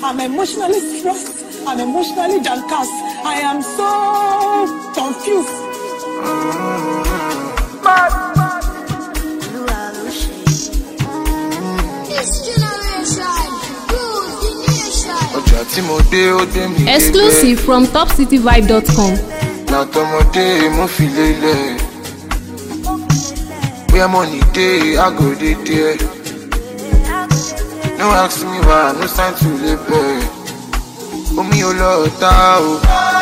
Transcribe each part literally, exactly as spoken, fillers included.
I'm emotionally stressed. I'm emotionally downcast. I am so confused. Exclusive from top city vibe dot com. Where money day, I go day there. No ask me why, no sign to live there. Oh me, oh Lord, oh.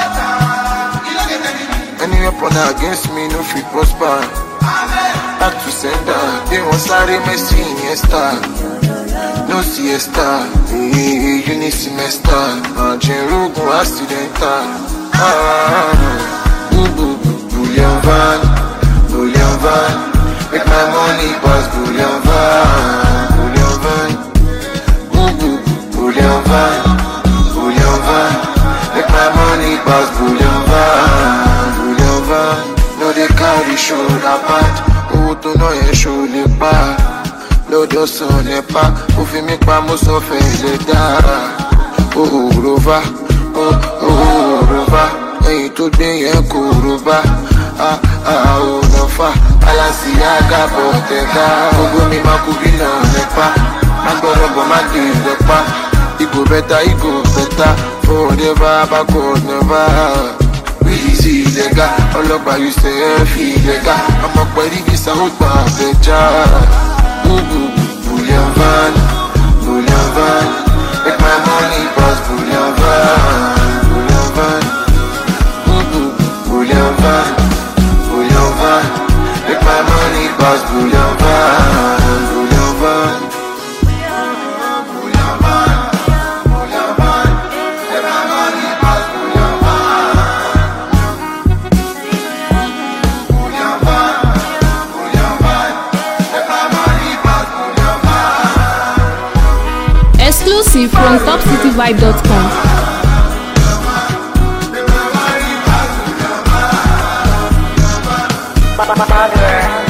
Any weapon against me, no free prosper. Back to sender, they want slide Messi in your star. No siesta, hey, uni semester. Margin rogo accidental. Ah, ooh, boo, boo, bullion van, bullion van. Make my money pass bullion van, bullion van. Ooh, boo, boo, bullion van, bullion van. Make my money pass bullion van, bullion van. No they carry shoulder pad, oh to know your shoulder pad. Lọ́jọ́ sàn lẹ́pà, ó fi mí pa mo sọ fẹ́ lè dá. Oh, rova, oh, oh, rova, ẹyin tó gbé yẹn kò rova. Ah, ah, oh, nọ́fà, Balenciaga Bottega. Gbogbo mi máa kú bí náà lẹ́pà, má gbọ́dọ̀ bọ̀ má dé lẹ́pà. Ìgò bẹ́ta, ìgò bẹ́ta, forever, backward never. Easy lega, ọlọ́pàá yìí ṣe é fi lega. Ọmọ pẹ̀lú ìgbésà ó gbà àbẹ̀já. Bullion van, bullion van. Make my money pass bullion van, bullion van. Bullion van, bullion van. Make my money pass bullion van, bullion van. Bullion van, bullion van. Make my money pass bullion van. Bullion van, bullion van. Make my money pass bullion van. Exclusive from top city vibe dot com. Mother.